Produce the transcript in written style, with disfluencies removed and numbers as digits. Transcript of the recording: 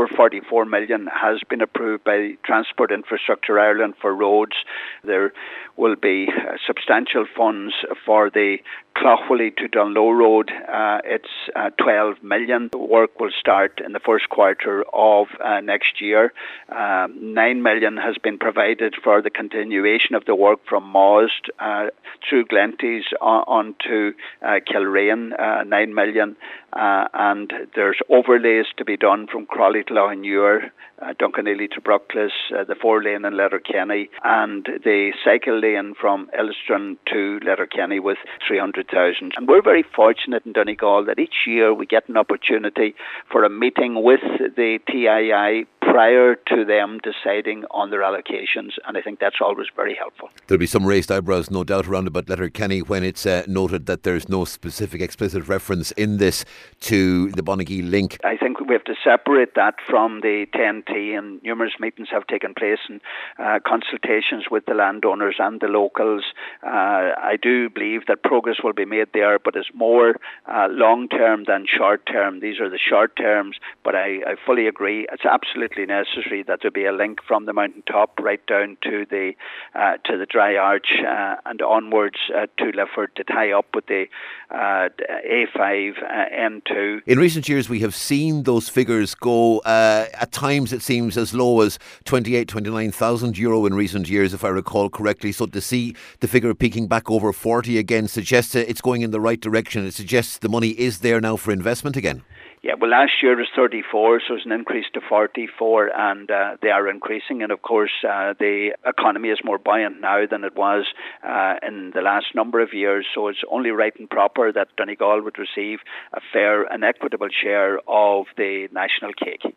over 44 million has been approved by Transport Infrastructure Ireland for roads. There will be substantial funds for the Cloughwilly to Dunloe Road. It's 12 million. The work will start in the first quarter of next year. 9 million has been provided for the continuation of the work from Moss through Glenties on to Kilrain, 9 million. And there's overlays to be done from Crawley to Loughnure, Duncanelly to Bruckles, the 4-lane in Letterkenny, and the cycle lane from Elstron to Letterkenny with 300,000. And we're very fortunate in Donegal that each year we get an opportunity for a meeting with the TII prior to them deciding on their allocations, and I think that's always very helpful. There'll be some raised eyebrows, no doubt, around about Letterkenny when it's noted that there's no specific explicit reference in this to the Bonagee link. I think we have to separate that from the 10T, and numerous meetings have taken place and consultations with the landowners and the locals. I do believe that progress will be made there, but it's more long-term than short-term. These are the short terms, but I fully agree. It's absolutely necessary that there be a link from the mountaintop right down to the Dry Arch and onwards to Lifford to tie up with the A5 N2. In recent years we have seen those figures go at times it seems as low as 29,000 euro in recent years, if I recall correctly. So to see the figure peaking back over 40 again suggests it's going in the right direction. It suggests the money is there now for investment again. Yeah, well, last year was 34, so it's an increase to 44, and they are increasing. And of course, the economy is more buoyant now than it was in the last number of years. So it's only right and proper that Donegal would receive a fair and equitable share of the national cake.